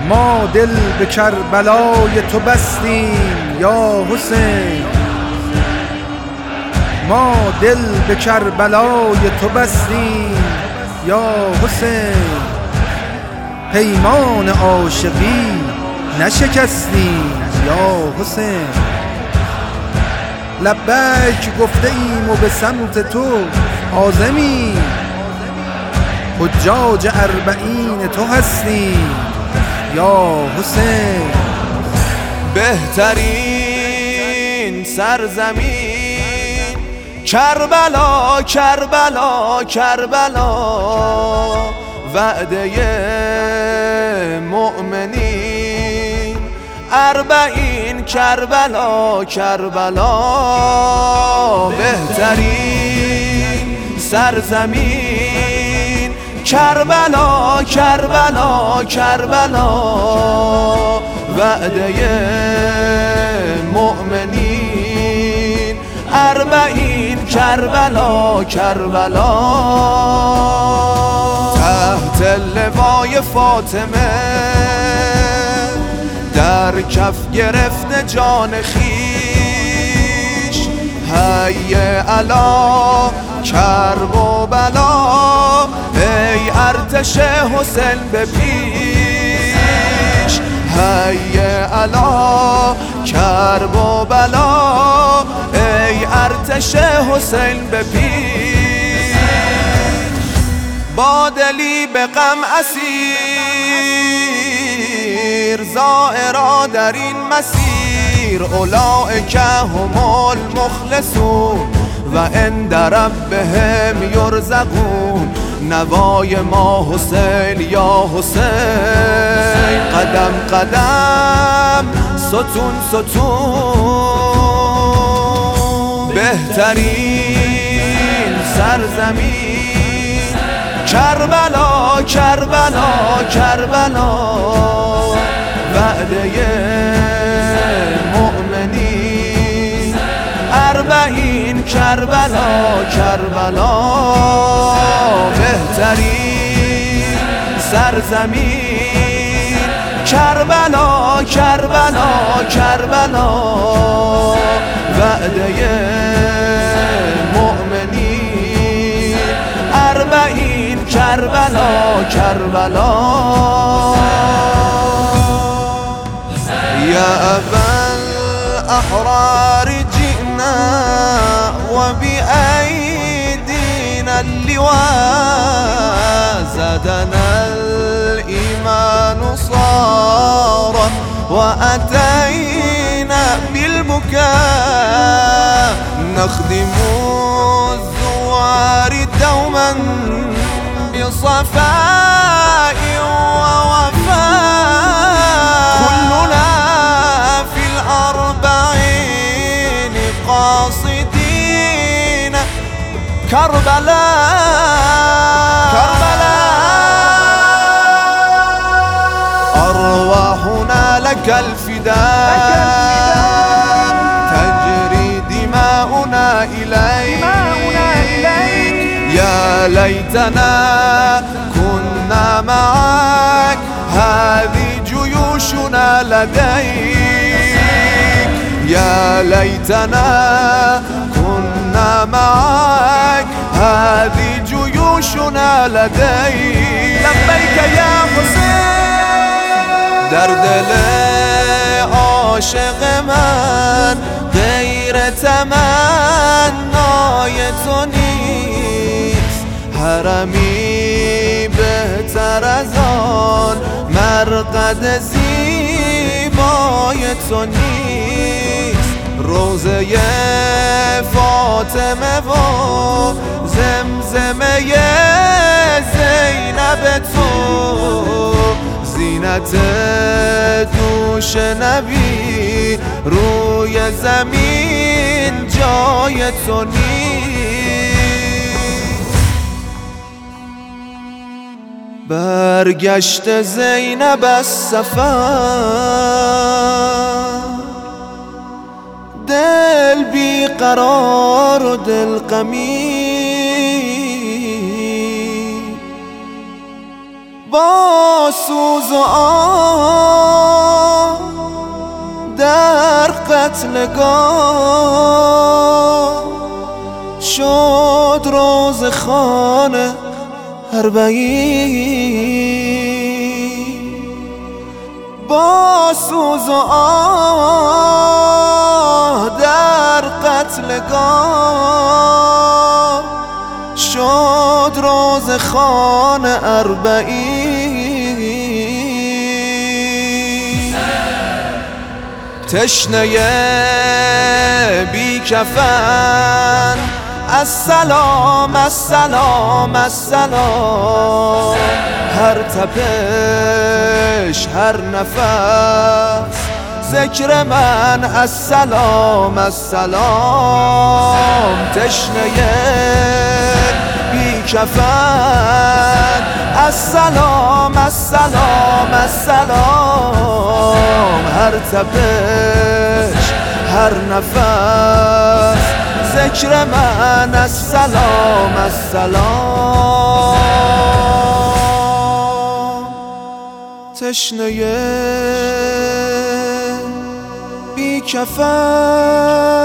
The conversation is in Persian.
ما دل به کربلای تو بستیم یا حسین، ما دل به کربلای تو بستیم یا حسین، پیمان عاشقی نشکستیم یا حسین. لبیک گفته ایم و به سمت تو عازمیم، حجاج اربعین تو هستیم یا حسین. بهترین سرزمین کربلا کربلا کربلا، وعده مؤمنین اربعین کربلا کربلا. بهترین سرزمین کربلا کربلا کربلا، وعده مؤمنین اربعین کربلا کربلا. تحت لوای فاطمه در کف گرفته جان خیش، حی علا کرب و بلا، ای ارتش حسین به پیش. حی علا کرب و بلا، ای ارتش حسین به پیش. با دلی به غم اسیر زائرا در این مسیر، اولئک هم المخلصون و عند ربهم یرزقون. نوای ما حسین یا حسین، قدم قدم ستون ستون. بهترین سرزمین کربلا کربلا کربلا، وعده مؤمنین اربعین کربلا کربلا. بهترین سرزمین کربلا کربلا کربلا، وعده مؤمنین اربعین کربلا کربلا. یا ابا الاحرار جئنا وبأيدينا اللواء، زادنا الإيمان صارا وأتينا بالبكاء، نخدم الزوار دوما بصفاء ووفاء. كلنا في الأربعين قاصدين كربلاء كربلاء. أرواحنا لك الفداء، تجري دماؤنا إليك. يا ليتنا كنا معك، هذه جيوشنا لديك. يا ليتنا كنا معك، هذه جيوشنا لديك. لبيك يا حسين. در دل عاشق من غیر تمنای تو نیست، حرمی بهتر از آن مرقد زیبای تو نیست. روضه فاطمه و زمزمه زینب تو، زینت دوش نبی روی زمین جای تو نیست. برگشت زینب از سفر، دل بی قرار و دل غمی، با سوز و آه در قتلگاه شد روز خانه اربعین. با سوز و آه در قتلگاه شد روز خانه اربعین. تشنه بی کفن السلام السلام السلام، هر تپش هر نفس ذکر من السلام السلام. تشنه بی کفن السلام السلام السلام، هر تپش هر نفس ذکر من السلام السلام. تشنه بی کفن